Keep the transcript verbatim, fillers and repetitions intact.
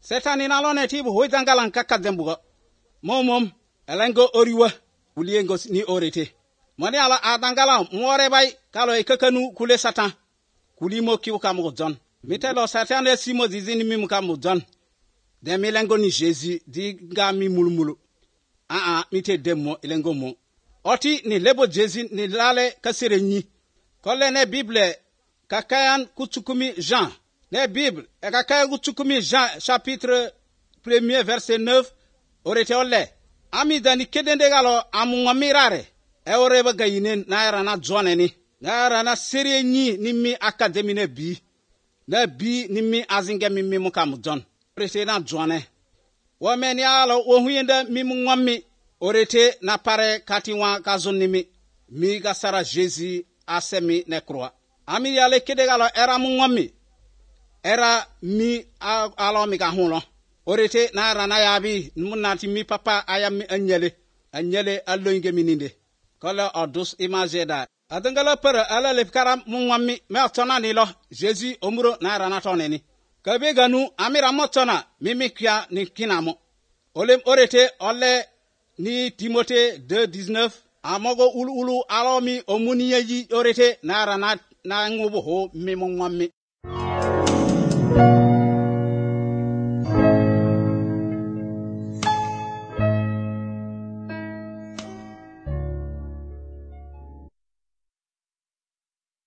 Setani na lo ne ti bu hoizangalan kakadembugo. Momom elengo oriwa uliengo ni orete. Moni ala adangala mwore bay kalo ekekanu kule satan. Kulimo kiuka mudon. Mitelo satan de simo zizini mimuka mudon. De milengo ni Jésus di ga mi mulumulu. Ah ah mite demo elengo mo. Oti ni lebo Jésus ni lale kasire nyi. Kole ne Bible kakayan kutsukumi Jean. Ne Bible e kakayan kutsukumi Jean chapitre premier verset neuf. Orete ole. Ami dani kedende galo amunga mirare. E oreba gayinen na era na zone ni. Na era na serie nyi ni mi akademi ne bi. Na bi ni mi azinge mi mi mukamudon. Orete na zone. Wameni alo wohuyende mi mungwami. Orete na pare katiwa kazonimi. Mi gasara Jésus asemi ne croix. Ami yale kede galo era mungwami. Era mi alo mi kahunlo. Orete na era na yabi munati mi papa ayami anyele. Anyele aloinge mininde. Kola odus imageda. Adengala pere ala lefkara mungwami me otona ni lo. Jésus omuro na era na toneni. Kabe ganu amira motona mimi kia ni kinamo. Olem orete ole ni Timothée deux dix-neuf. Amogo ulu ulu alomi omuni yeji orete na era na na ngubo ho mi mungwami.